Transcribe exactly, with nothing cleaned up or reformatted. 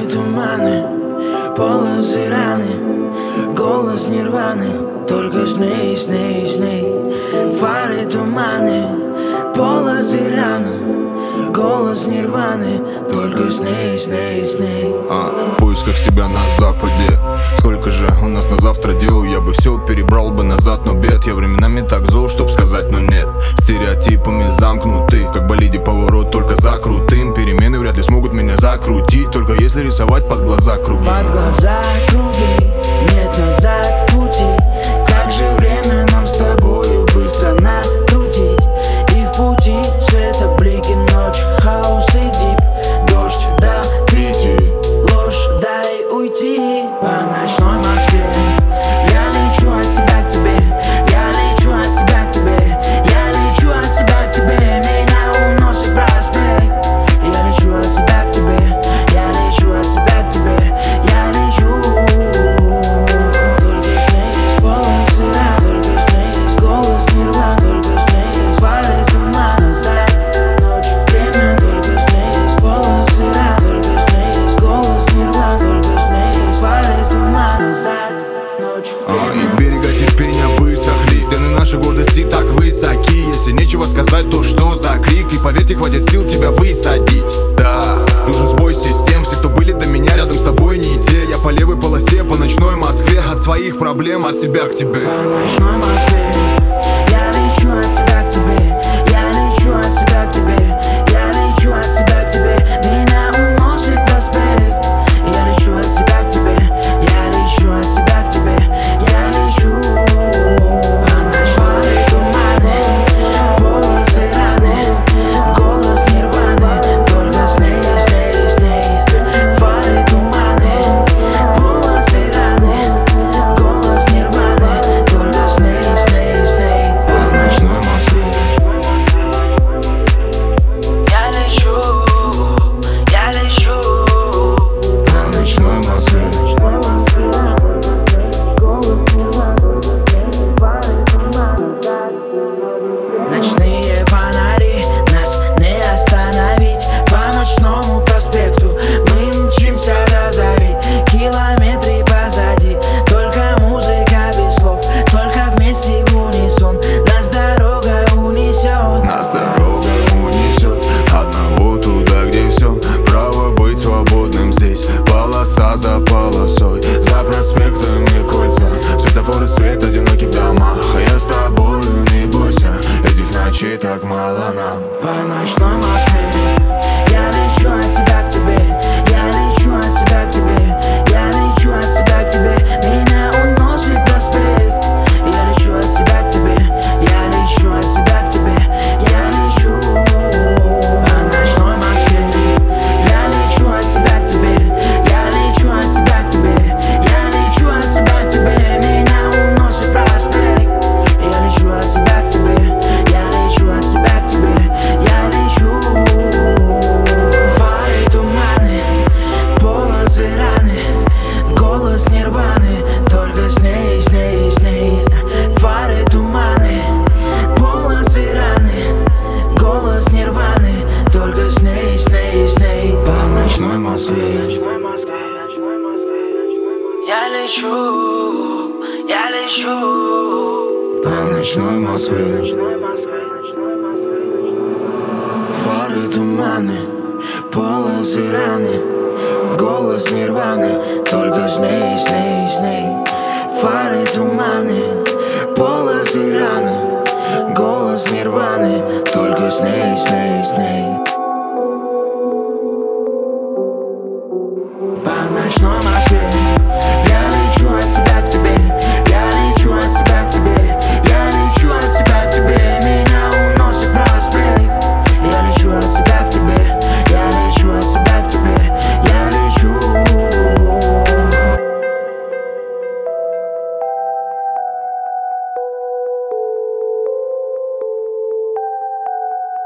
туманы, полосы раны, голос нирваны, только сны, сны, сны. Фары туманы, полосы раны, голос нирваны, только сны, сны, сны. А, в поисках себя на западе. Сколько же у нас на завтра дел? Я бы все перебрал бы назад, но бед. Я временами так зол, чтоб сказать, но нет. Стереотипами замкнуты, как болиде поворот, только за крутым. Перемены вряд ли смогут меня закрутить, только если рисовать под глаза круги. Под глаза круги, нет назад пути. Как же время нам с тобою быстро накрутить. И в пути света блики, ночь, хаос и дип. Дождь до пяти, ложь, дай уйти. По ночной Москве я лечу от себя к тебе, я лечу от себя к тебе, я лечу от себя к тебе. Меня уносит проспект. Я лечу от себя к тебе, я лечу от себя к тебе, я лечу. Только снег, полосы ран, только снег, голос нирван, только снег, фары туман назад, ночь, время, только снег, полосы ран, только снег, голос нирван, только снег, фары туман назад, ночь, А, время. и берега терпения высохли, стены нашей гордости так высоки. Если нечего сказать, то что за крик? И поверьте, хватит сил тебя высадить. Да, нужен сбой систем. Все, кто были до меня, рядом с тобой не те. Я по левой полосе, по ночной Москве. От своих проблем, от себя к тебе. По ночной Москве я лечу от себя к тебе, я лечу от себя к тебе, я лечу от себя к тебе. Меня уносит проспект. Я лечу от себя к тебе, я лечу от себя к тебе, я лечу. По ночной туманы, полосы раны, голос нирваны, только сны, сны, сны. Фары туманы, полосы раны, голос нирваны, только сны, сны, сны. По ночной Москве я лечу, я лечу. По ночной Москве. Ночные фонари, нас не остановить. По ночному проспекту мы мчимся до зари. Километры позади, только музыка без слов, только вместе в унисон нас дорога унесет. Нас дорога унесет одного туда, где все. Право быть свободным здесь, полоса за полосой, за проспектами кольца, светофоры, свет одинокий в домах. А я с тобою, не бойся, этих ночей так мало нам. По ночной Москве я лечу от себя к тебе, я лечу от себя к тебе, я лечу от себя к тебе. Меня уносит проспект. Я лечу от себя к тебе, я лечу от себя к тебе, я лечу. По ночной Москве я лечу от себя к тебе, я лечу от себя к тебе, я лечу от себя к тебе. Меня уносит проспект. Я лечу от себя к тебе, я лечу от себя к тебе, я лечу. Фары туманы, полосы раны, голос нирваны, только сны, сны, сны. Фары туманы, полосы раны, голос нирваны, только сны, сны, сны. По ночной Москве я лечу, я лечу. По ночной Москве. Фары туманы, полосы раны, голос нирваны, только сны, сны, сны. Фары туманы, полосы раны, голос нирваны, только сны, сны, сны. По ночной Москве